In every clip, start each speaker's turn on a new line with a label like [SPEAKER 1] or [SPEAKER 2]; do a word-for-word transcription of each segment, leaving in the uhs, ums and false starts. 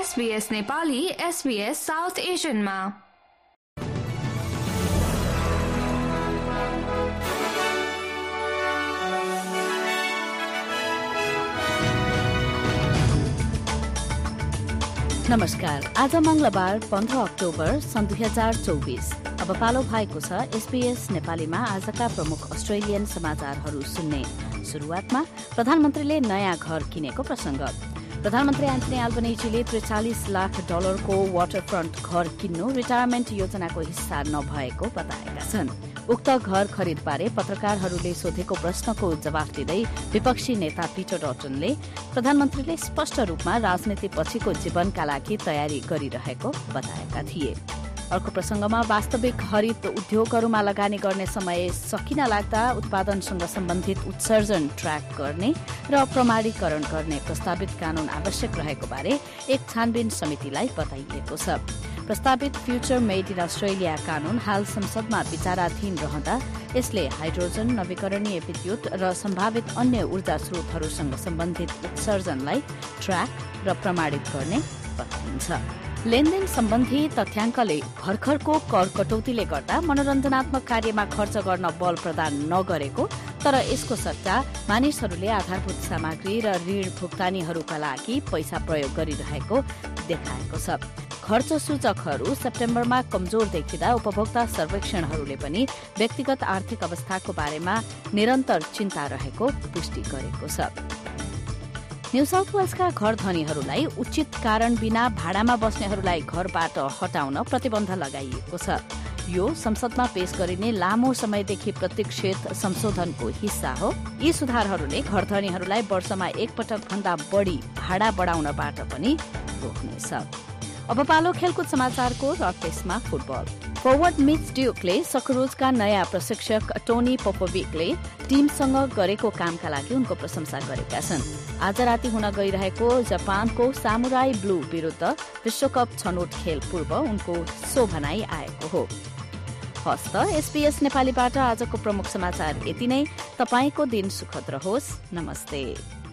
[SPEAKER 1] SBS Nepali SBS south एशियनमा।
[SPEAKER 2] नमस्कार। आज मंगलबार पन्ध्र अक्टोबर सन् दुई हजार चौबिस। अब पालो भएको छ एसबीएस नेपालीमा आजका प्रमुख अस्ट्रेलियन समाचारहरू सुन्ने। शुरूआतमा प्रधानमन्त्रीले नयाँ घर किनेको प्रसंग। प्रधानमन्त्री एन्थनी अल्बनेजीले त्रिचालिस लाख डलरको वाटरफ्रन्ट घर किन्नु रिटायरमेन्ट योजनाको हिस्सा नभएको बताएका छन्। उक्त घर खरिदबारे पत्रकारहरूले सोधेको प्रश्नको जवाफ दिँदै विपक्षी नेता पीटर डटनले प्रधानमन्त्रीले स्पष्ट रूपमा राजनीति पछिको जीवनका लागि तयारी गरिरहेको बताएका थिए। अर्को प्रसंगमा वास्तविक हरित उद्योगहरूमा लगानी गर्ने समय सकिन लाग्दा उत्पादनसँग सम्बन्धित उत्सर्जन ट्र्याक गर्ने र प्रमाणीकरण गर्ने प्रस्तावित कानून आवश्यक रहेको बारे एक छानबिन समितिलाई बताइएको छ। प्रस्तावित फ्यूचर मेड इन अस्ट्रेलिया कानून हाल संसदमा विचाराधीन रहँदा यसले हाइड्रोजन, नवीकरणीय विद्युत र सम्भावित अन्य ऊर्जा स्रोतहरूसँग सम्बन्धित उत्सर्जनलाई ट्र्याक र प्रमाणित गर्ने बताइन्छ। लेनदेन सम्बन्धी तथ्याङ्कले भर्खरको कर कटौतीले गर्दा मनोरञ्जनात्मक कार्यमा खर्च गर्न बल प्रदान नगरेको, तर यसको सट्टा मानिसहरूले आधारभूत सामग्री र ऋण भुक्तानीहरूका लागि पैसा प्रयोग गरिरहेको देखाएको छ। खर्च सूचकहरू सेप्टेम्बरमा कमजोर देखिँदा उपभोक्ता सर्वेक्षणहरूले पनि व्यक्तिगत आर्थिक अवस्थाको बारेमा निरन्तर चिन्ता रहेको पुष्टि गरेको छ। न्यू साउथ वेल्सका घर धनीहरूलाई उचित कारण बिना भाडामा बस्नेहरूलाई घरबाट हटाउन प्रतिबन्ध लगाइएको छ। यो संसदमा पेश गरिने लामो समयदेखि प्रतीक्षित संशोधनको हिस्सा हो। यी सुधारहरूले घर धनीहरूलाई वर्षमा एक पटक भन्दा बढ़ी भाडा बढ़ाउनबाट पनि रोक्नेछ। अब पालो खेलकुद समाचारको र त्यसमा फुटबल। फरवर्ड मिच ड्युकले सकरोजका नयाँ प्रशिक्षक टोनी पोपोभिकले टीमसँग गरेको कामका लागि उनको प्रशंसा गरेका छन्। आज राति हुन गइरहेको जापानको सामुराई ब्लू विरूद्ध विश्वकप छनौट खेल पूर्व उनको सो भनाई आएको हो। हस्त एसबीएस नेपालीबाट आजको प्रमुख समाचार यति नै। तपाईको दिन सुखद रहोस्। नमस्ते।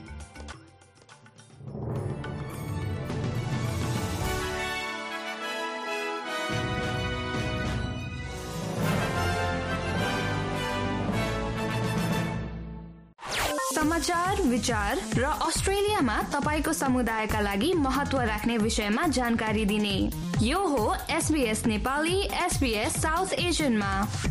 [SPEAKER 1] समाचार, विचार र अस्ट्रेलियामा तपाईको समुदायका लागि महत्व राख्ने विषयमा जानकारी दिने यो हो एसबीएस नेपाली एसबीएस साउथ एशियनमा।